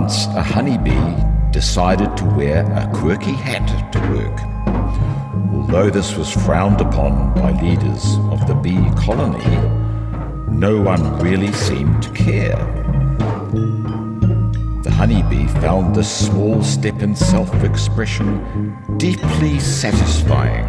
Once a honeybee decided to wear a quirky hat to work. Although this was frowned upon by leaders of the bee colony, no one really seemed to care. The honeybee found this small step in self-expression deeply satisfying.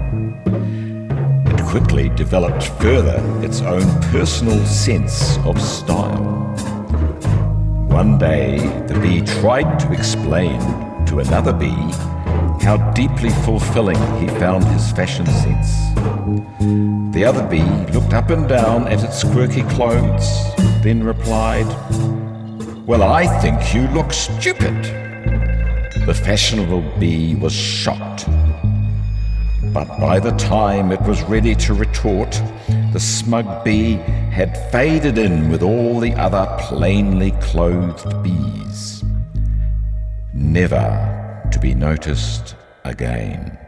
It quickly developed further its own personal sense of style. One day, the bee tried to explain to another bee how deeply fulfilling he found his fashion sense. The other bee looked up and down at its quirky clothes, then replied, "Well, I think you look stupid." The fashionable bee was shocked. But by the time it was ready to retort, the smug bee had faded in with all the other plainly clothed bees, never to be noticed again.